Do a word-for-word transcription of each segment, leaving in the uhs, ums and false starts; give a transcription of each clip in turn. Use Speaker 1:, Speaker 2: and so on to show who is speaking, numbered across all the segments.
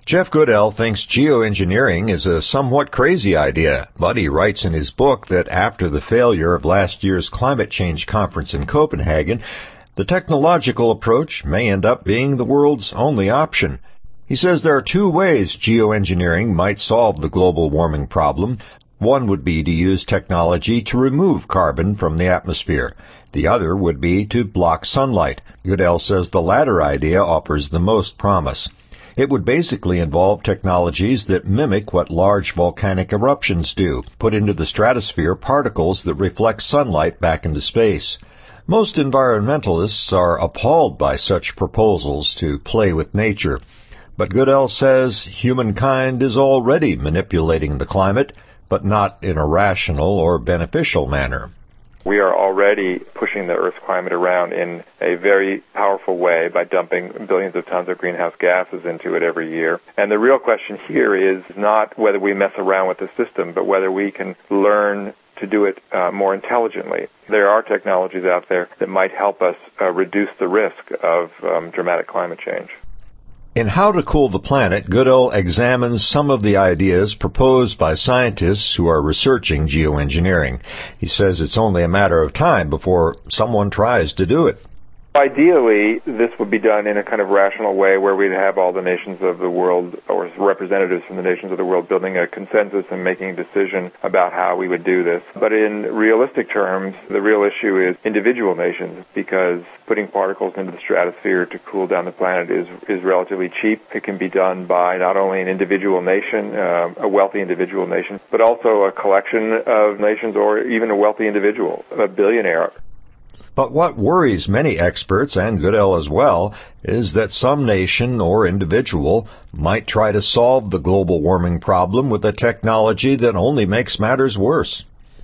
Speaker 1: Jeff Goodell thinks geoengineering is a somewhat crazy idea, but he writes in his book that after the failure of last year's climate change conference in Copenhagen, the technological approach may end up being the world's only option. He says there are two ways geoengineering might solve the global warming problem. One would be to use technology to remove carbon from the atmosphere. The other would be to block sunlight. Goodell says the latter idea offers the most promise. It would basically involve technologies that mimic what large volcanic eruptions do, put into the stratosphere particles that reflect sunlight back into space. Most environmentalists are appalled by such proposals to play with nature. But Goodell says humankind is already manipulating the climate, but not in a rational or beneficial manner.
Speaker 2: We are already pushing the Earth's climate around in a very powerful way by dumping billions of tons of greenhouse gases into it every year. And the real question here is not whether we mess around with the system, but whether we can learn to do it uh, more intelligently. There are technologies out there that might help us uh, reduce the risk of um, dramatic climate change.
Speaker 1: In How to Cool the Planet, Goodell examines some of the ideas proposed by scientists who are researching geoengineering. He says it's only a matter of time before someone tries to do it.
Speaker 2: Ideally, this would be done in a kind of rational way where we'd have all the nations of the world, or representatives from the nations of the world, building a consensus and making a decision about how we would do this. But in realistic terms, the real issue is individual nations, because putting particles into the stratosphere to cool down the planet is, is relatively cheap. It can be done by not only an individual nation, uh, a wealthy individual nation, but also a collection of nations or even a wealthy individual, a billionaire.
Speaker 1: But what worries many experts, and Goodell as well, is that some nation or individual might try to solve the global warming problem with a technology that only makes matters worse.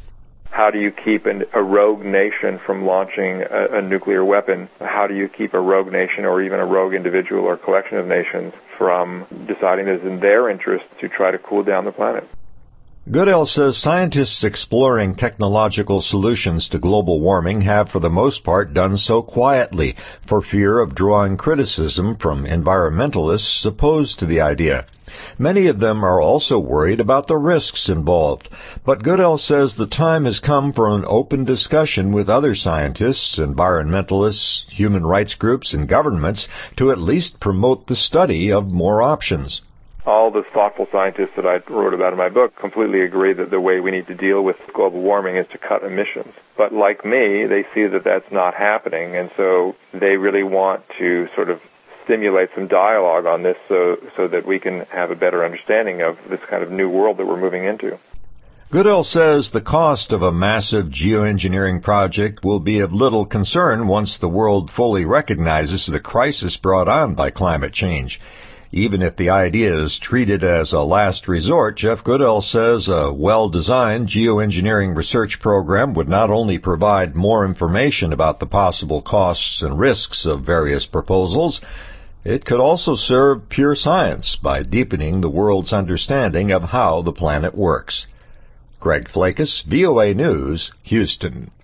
Speaker 2: How do you keep an, a rogue nation from launching a, a nuclear weapon? How do you keep a rogue nation or even a rogue individual or collection of nations from deciding that it's in their interest to try to cool down the planet?
Speaker 1: Goodell says scientists exploring technological solutions to global warming have for the most part done so quietly for fear of drawing criticism from environmentalists opposed to the idea. Many of them are also worried about the risks involved, but Goodell says the time has come for an open discussion with other scientists, environmentalists, human rights groups, and governments to at least promote the study of more options.
Speaker 2: All the thoughtful scientists that I wrote about in my book completely agree that the way we need to deal with global warming is to cut emissions. But like me, they see that that's not happening, and so they really want to sort of stimulate some dialogue on this so, so that we can have a better understanding of this kind of new world that we're moving into.
Speaker 1: Goodell says the cost of a massive geoengineering project will be of little concern once the world fully recognizes the crisis brought on by climate change. Even if the idea is treated as a last resort, Jeff Goodell says a well-designed geoengineering research program would not only provide more information about the possible costs and risks of various proposals, it could also serve pure science by deepening the world's understanding of how the planet works. Greg Flakus, V O A News, Houston.